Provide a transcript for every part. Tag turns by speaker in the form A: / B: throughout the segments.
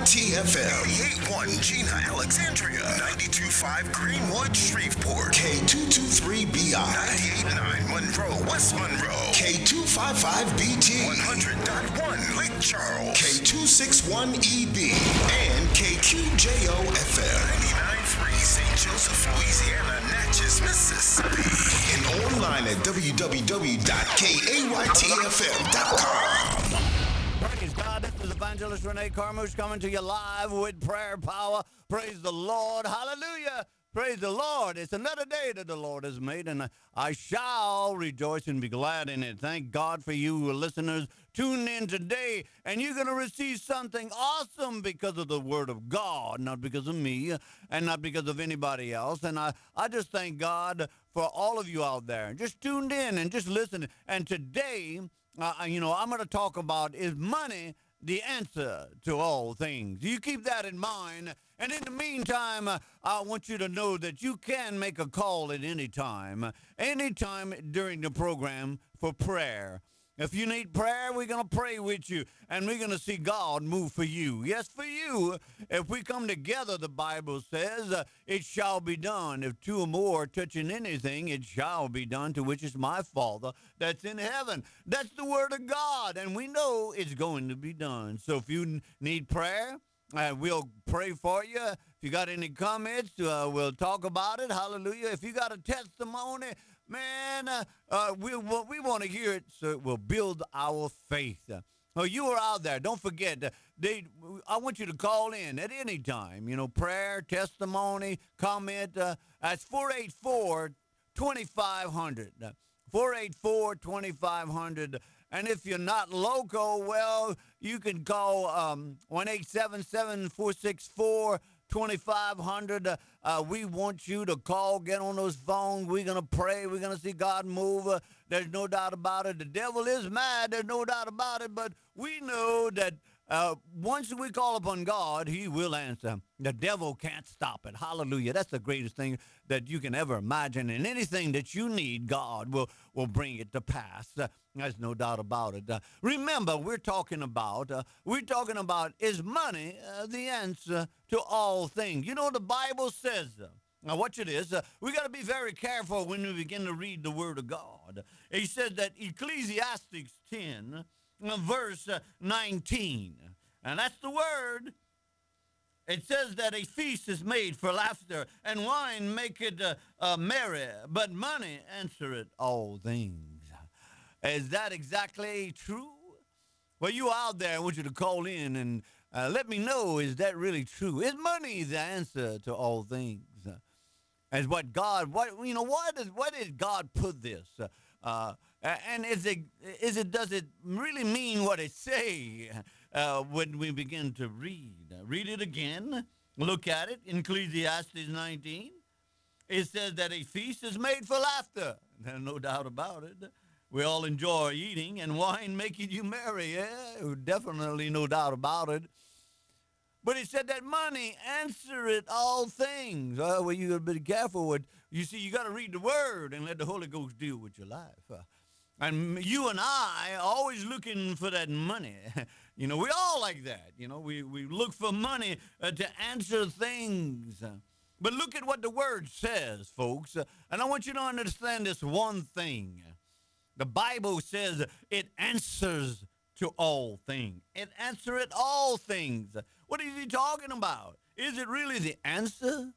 A: KYTFM. 81 Gina Alexandria. 92.5 Greenwood Shreveport. K223BI. 98.9 Monroe West Monroe. K255BT. 100.1 Lake Charles. K261EB. And KQJOFM. 99.3 St. Joseph, Louisiana, Natchez, Mississippi. And online at www.kaytfm.com.
B: Praise God. This is Evangelist Renee Carmouche coming to you live with prayer power. Praise the Lord. Hallelujah. Praise the Lord. It's another day that the Lord has made, and I shall rejoice and be glad in it. Thank God for you listeners tuning in today, and you're going to receive something awesome because of the Word of God, not because of me and not because of anybody else. And I just thank God for all of you out there. Just tuned in and just listening. And today, I'm going to talk about, is money the answer to all things? You keep that in mind. And in the meantime, I want you to know that you can make a call at any time during the program for prayer. If you need prayer, we're going to pray with you, and we're going to see God move for you. Yes, for you. If we come together, the Bible says, it shall be done. If two or more are touching anything, it shall be done, to which is my Father that's in heaven. That's the word of God, and we know it's going to be done. So if you need prayer, we'll pray for you. If you got any comments, we'll talk about it. Hallelujah. If you got a testimony, man, we want to hear it so it will build our faith. Oh, you are out there. Don't forget, I want you to call in at any time. Prayer, testimony, comment. That's 484-2500. 484-2500. And if you're not local, well, you can call 1-877-464-2500. We want you to call, get on those phones. We're going to pray. We're going to see God move. There's no doubt about it. The devil is mad. There's no doubt about it. But we know that once we call upon God, he will answer. The devil can't stop it. Hallelujah. That's the greatest thing that you can ever imagine. And anything that you need, God will bring it to pass. There's no doubt about it. Remember, we're talking about, is money the answer to all things? The Bible says, now watch it is, we got to be very careful when we begin to read the Word of God. He says that Ecclesiastes 10, verse 19, and that's the word. It says that a feast is made for laughter, and wine maketh merry, but money answereth all things. Is that exactly true? Well, you out there, I want you to call in and let me know, is that really true? Is money the answer to all things? As what God, why did God put this? And does it really mean what it say when we begin to read? Read it again. Look at it in Ecclesiastes 19. It says that a feast is made for laughter. There's no doubt about it. We all enjoy eating and wine making you merry. Yeah, definitely no doubt about it. But he said that money answereth all things. Well, you got to be careful with. You see, you got to read the word and let the Holy Ghost deal with your life. And you and I are always looking for that money. We all like that. We look for money to answer things. But look at what the word says, folks. And I want you to understand this one thing. The Bible says it answers to all things. It answereth all things. What is he talking about? Is it really the answer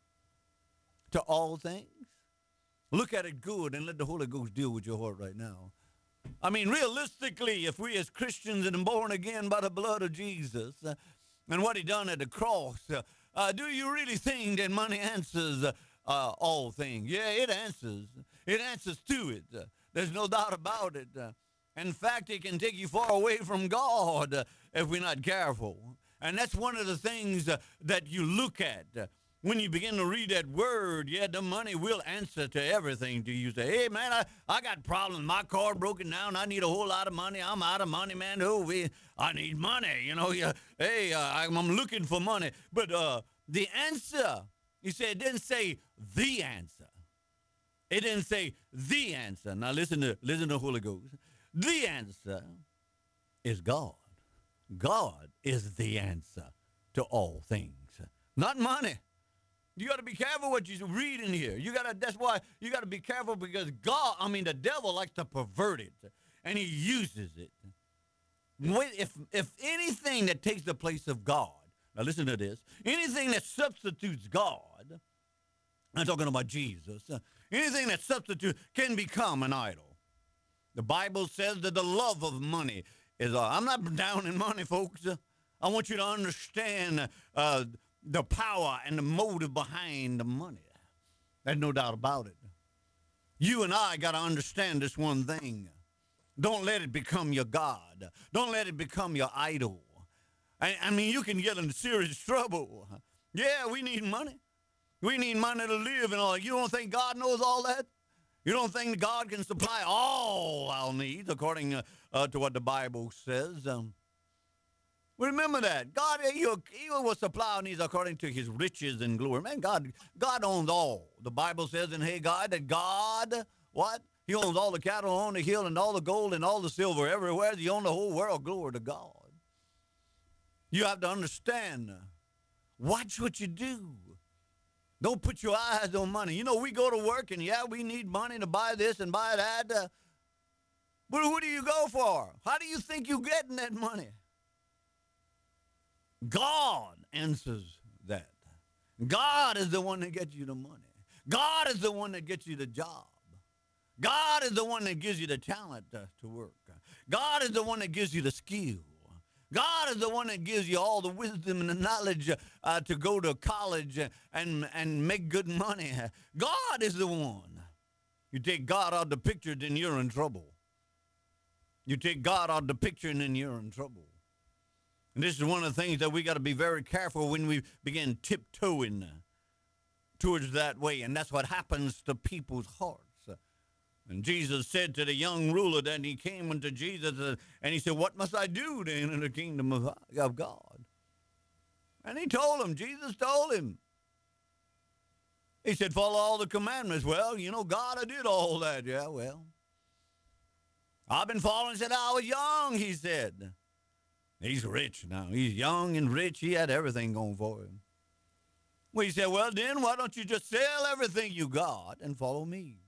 B: to all things? Look at it good and let the Holy Ghost deal with your heart right now. I mean, realistically, if we as Christians and born again by the blood of Jesus and what he done at the cross, do you really think that money answers all things? Yeah, it answers. It answers to it. There's no doubt about it. In fact, it can take you far away from God if we're not careful. And that's one of the things that you look at. When you begin to read that word, yeah, the money will answer to everything. Do you say, hey, man, I got problems. My car broken down. I need a whole lot of money. I'm out of money, man. I need money. Hey, I'm looking for money. But the answer, you said, it didn't say the answer. It didn't say the answer. Now listen to Holy Ghost. The answer is God. God is the answer to to all things. Not money. You got to be careful what you read in here. That's why you got to be careful, because the devil likes to pervert it, and he uses it. If anything that takes the place of God, now listen to this, anything that substitutes God, I'm talking about Jesus, anything that substitutes can become an idol. The Bible says that the love of money is, I'm not down in money, folks. I want you to understand the power and the motive behind the money. There's no doubt about it. You and I got to understand this one thing. Don't let it become your God. Don't let it become your idol. I mean, you can get into serious trouble. Yeah, we need money. We need money to live and all. You don't think God knows all that? You don't think God can supply all our needs according to what the Bible says? Remember that. God, he will supply our needs according to his riches and glory. Man, God owns all. The Bible says in Haggai that God, what? He owns all the cattle on the hill and all the gold and all the silver everywhere. He owns the whole world. Glory to God. You have to understand. Watch what you do. Don't put your eyes on money. You know, we go to work and, yeah, we need money to buy this and buy that. But who do you go for? How do you think you're getting that money? God answers that. God is the one that gets you the money. God is the one that gets you the job. God is the one that gives you the talent to work. God is the one that gives you the skill. God is the one that gives you all the wisdom and the knowledge to go to college and make good money. God is the one. You take God out of the picture, then you're in trouble. You take God out of the picture, and then you're in trouble. And this is one of the things that we got to be very careful when we begin tiptoeing towards that way. And that's what happens to people's hearts. And Jesus said to the young ruler that he came unto Jesus, and he said, what must I do to enter the kingdom of God? And he told him, Jesus told him. He said, follow all the commandments. Well, you know, God, I did all that. Yeah, well, I've been following since I was young, he said. He's rich now. He's young and rich. He had everything going for him. Well, he said, well, then why don't you just sell everything you got and follow me?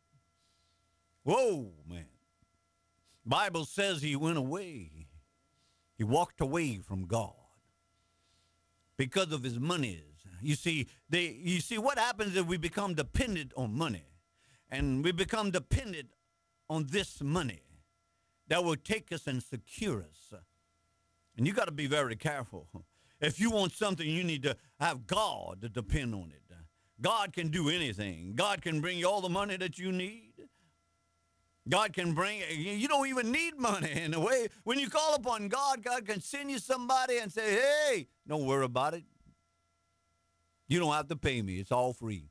B: Whoa, man. Bible says he went away. He walked away from God because of his monies. You see, what happens is we become dependent on money. And we become dependent on this money that will take us and secure us. And you got to be very careful. If you want something, you need to have God to depend on it. God can do anything. God can bring you all the money that you need. God can bring, you don't even need money in a way. When you call upon God, God can send you somebody and say, hey, don't worry about it. You don't have to pay me. It's all free.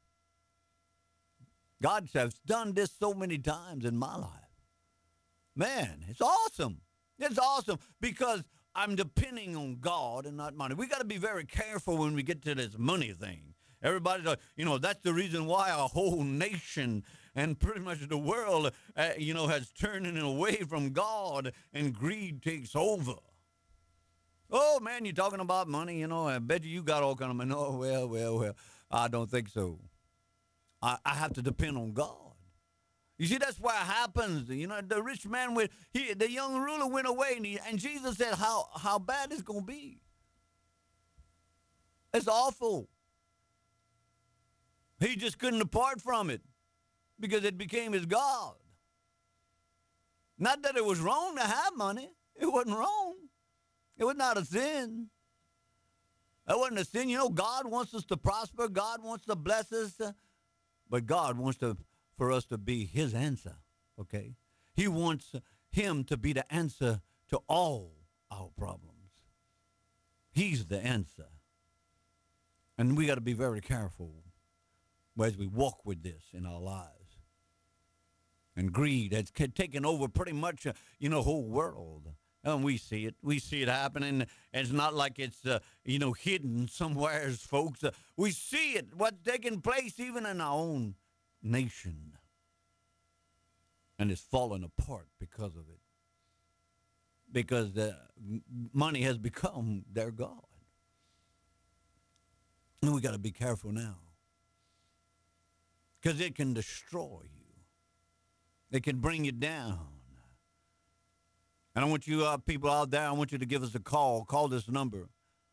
B: God has done this so many times in my life. Man, it's awesome. It's awesome because I'm depending on God and not money. We got to be very careful when we get to this money thing. Everybody's like, that's the reason why our whole nation and pretty much the world, has turned away from God and greed takes over. Oh, man, you're talking about money, I bet you got all kind of money. Oh, well, I don't think so. I have to depend on God. You see, that's what happens. The rich man, the young ruler went away, and Jesus said how bad it's going to be. It's awful. He just couldn't depart from it because it became his God. Not that it was wrong to have money. It wasn't wrong. It was not a sin. That wasn't a sin. God wants us to prosper. God wants to bless us. But God wants for us to be his answer, okay? He wants him to be the answer to all our problems. He's the answer. And we got to be very careful as we walk with this in our lives. And greed has taken over pretty much, whole world. And we see it. We see it happening. It's not like it's, hidden somewhere, folks. We see it, what's taking place even in our own nation. And it's falling apart because of it. Because the money has become their God. And we got to be careful now because it can destroy you. It can bring you down. And I want you people out there, I want you to give us a call. Call this number,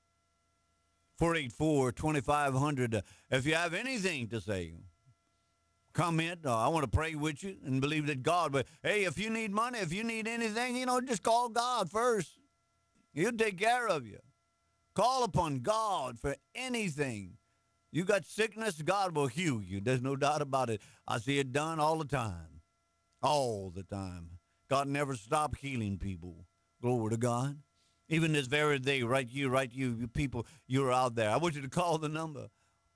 B: 484-2500. If you have anything to say, comment. I want to pray with you and believe that God, but hey, if you need money, if you need anything, just call God first. He'll take care of you. Call upon God for anything. You got sickness, God will heal you. There's no doubt about it. I see it done all the time. All the time. God never stopped healing people. Glory to God. Even this very day, you people, you're out there. I want you to call the number,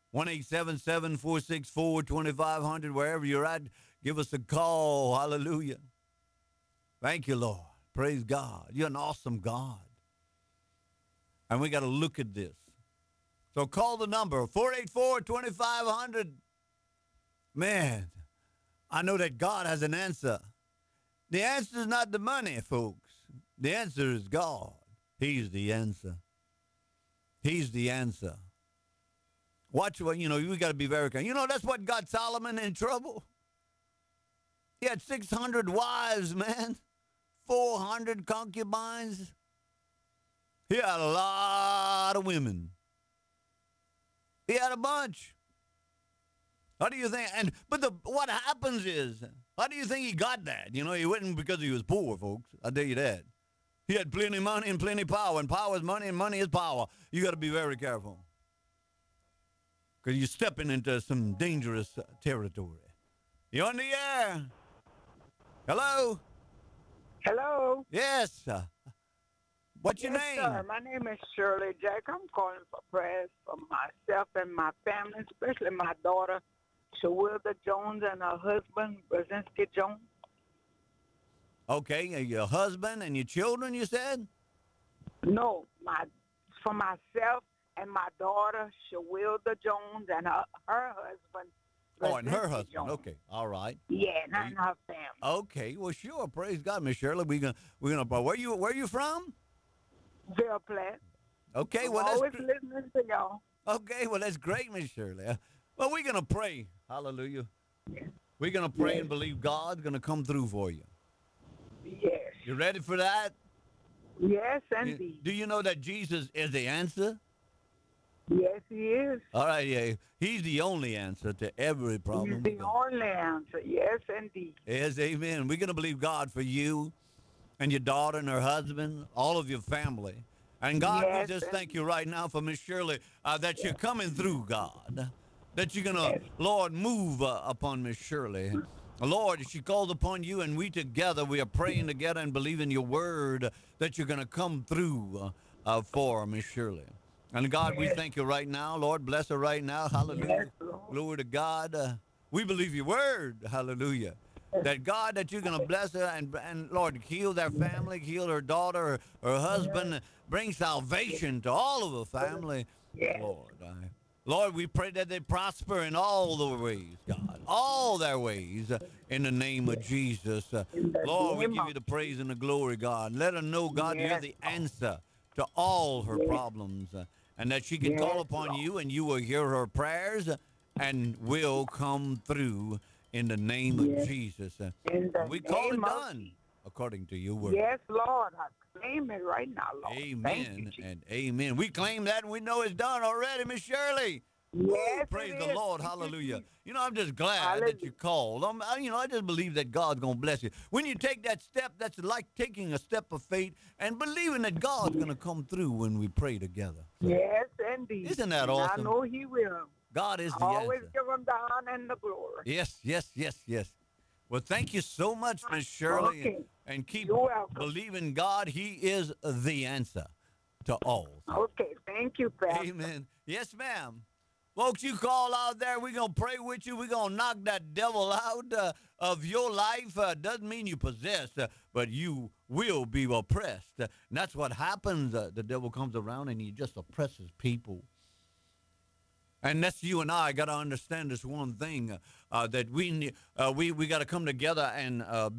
B: 1-877-464-2500. Wherever you're at, give us a call. Hallelujah. Thank you, Lord. Praise God. You're an awesome God. And we got to look at this. So call the number, 484-2500. Man, I know that God has an answer. The answer is not the money, folks. The answer is God. He's the answer. He's the answer. Watch what, we got to be very careful. That's what got Solomon in trouble. He had 600 wives, man. 400 concubines. He had a lot of women. He had a bunch. How do you think? What happens is, how do you think he got that? He wasn't because he was poor, folks. I'll tell you that. He had plenty of money and plenty of power, and power is money, and money is power. You got to be very careful, because you're stepping into some dangerous territory. You're on the air. Hello.
C: Hello.
B: Yes. What's your name?
C: Sir. My name is Shirley Jack. I'm calling for prayers for myself and my family, especially my daughter, Shawilda Jones, and her husband, Brzezinski Jones.
B: Okay, your husband and your children, you said?
C: No, for myself and my daughter, Shawilda Jones, and her husband,
B: Oh, and her husband.
C: Jones.
B: Okay, all right.
C: Yeah, and her family.
B: Okay, well, sure. Praise God, Miss Shirley. We're gonna. Where you from?
C: Ville Platte.
B: Okay,
C: I'm
B: well,
C: always listening to y'all.
B: Okay, well, that's great, Miss Shirley. Well, we're gonna pray. Hallelujah.
C: Yes.
B: We're gonna pray and believe God's gonna come through for you.
C: Yes.
B: You ready for that?
C: Yes, indeed.
B: Do you know that Jesus is the answer?
C: Yes, he is.
B: All right, yeah. He's the only answer to every problem.
C: He's the only answer. Yes, indeed.
B: Yes, amen. We're going to believe God for you and your daughter and her husband, all of your family. And God, we just thank you right now for Miss Shirley, that you're coming through, God. That you're going to, Lord, move upon Miss Shirley. Lord, she called upon you, and we together, we are praying together and believing your word that you're going to come through for Miss Shirley. And God, we thank you right now. Lord, bless her right now. Hallelujah. Glory to God. We believe your word. Hallelujah. That God, that you're going to bless her and Lord, heal their family, heal her daughter, her husband, bring salvation to all of her family. Lord, Lord, we pray that they prosper in all their ways, God, all their ways, in the name of Jesus. Lord, we give you the praise and the glory, God. Let her know, God, you're the answer to all her problems, and that she can call upon you, and you will hear her prayers and will come through in the name of Jesus. We call it done according to your word.
C: Yes, Lord. I claim it right now, Lord.
B: Amen and amen. We claim that, and we know it's done already, Miss Shirley.
C: Yes,
B: praise the Lord. Hallelujah. I'm just glad
C: Hallelujah.
B: that you called. I just believe that God's going to bless you. When you take that step, that's like taking a step of faith and believing that God's going to come through when we pray together. So,
C: yes, indeed.
B: Isn't that awesome?
C: I know he will.
B: God is the
C: Always
B: answer.
C: give him the honor and the glory.
B: Yes. Well, thank you so much, Miss Shirley.
C: Okay.
B: And keep
C: You're welcome.
B: believing God. He is the answer to all.
C: Okay. Thank you, Pastor.
B: Amen. Yes, ma'am. Folks, you call out there. We're going to pray with you. We're going to knock that devil out of your life. Doesn't mean you possess, but you will be oppressed. And that's what happens. The devil comes around and he just oppresses people. And that's you and I got to understand this one thing, that we got to come together and